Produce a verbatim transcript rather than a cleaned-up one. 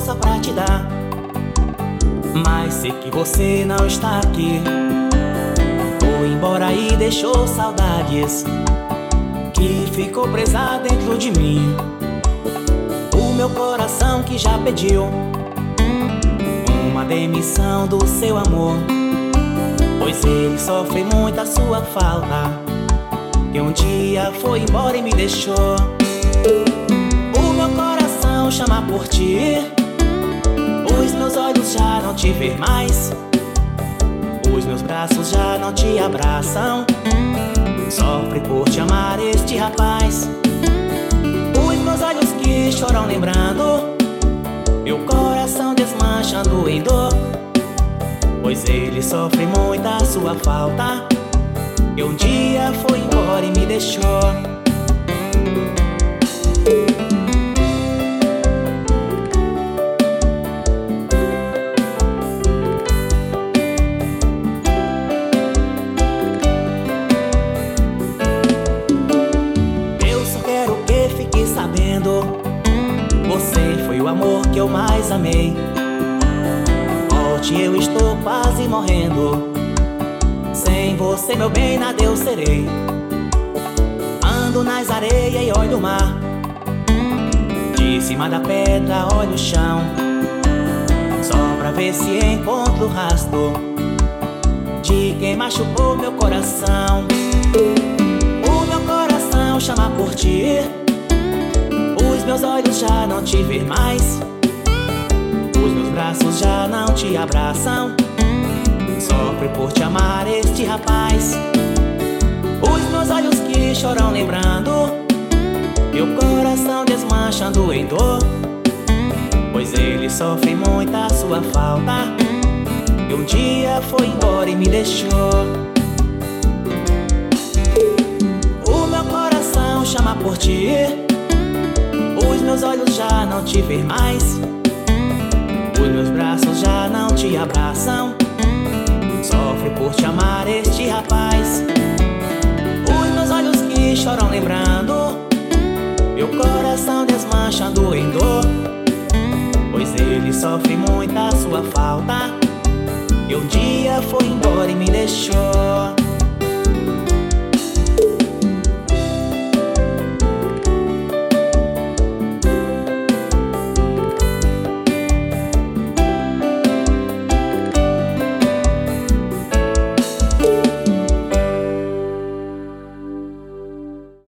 força pra te dar, mas sei que você não está aqui. Foi embora e deixou saudades que ficou presa dentro de mim. O meu coração que já pediu uma demissão do seu amor, pois ele sofre muito a sua falta, que um dia foi embora e me deixou. O meu coração chama por ti, os meus olhos já não te veem mais, os meus braços já não te abraçam. Sofre por te amar este rapaz. Os meus olhos que choram lembrando, meu coração desmanchando em dor, pois ele sofre muito a sua falta, que um dia foi embora e me deixou. Eu só quero que fique sabendo, você foi o amor que eu mais amei. Volte, eu estou quase morrendo, sem você, meu bem, nada eu serei. Ando nas areias e olho o mar, de cima da pedra olho o chão, só pra ver se encontro o rastro de quem machucou meu coração. O meu coração chama por ti, os meus olhos já não te veem mais, os meus braços já não te abraçam. Sofre por te amar este rapaz. Os meus olhos que choram lembrando, meu coração desmanchando em dor, pois ele sofre muito a sua falta, e um dia foi embora e me deixou. O meu coração chama por ti, os meus olhos já não te veem mais, os meus braços já não te abraçam. Sofre por te amar este rapaz. Os meus olhos que choram lembrando, meu coração desmanchando em dor, pois ele sofre muito a sua falta, e um dia foi embora e me deixou.